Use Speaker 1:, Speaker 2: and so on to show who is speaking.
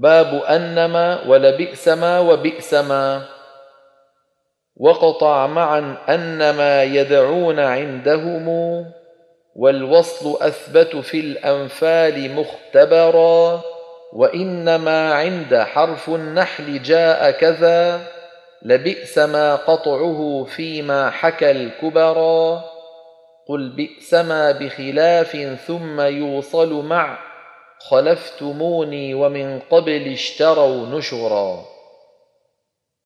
Speaker 1: باب أنما ولبئس ما وبئس ما. وقطع معا أنما يدعون عندهم، والوصل أثبت في الأنفال مختبرا. وإنما عند حرف النحل جاء كذا، لبئس ما قطعه فيما حكى الكبرا. قل بئس ما بخلاف ثم يوصل مع، خلفتموني ومن قبل اشتروا نشرا.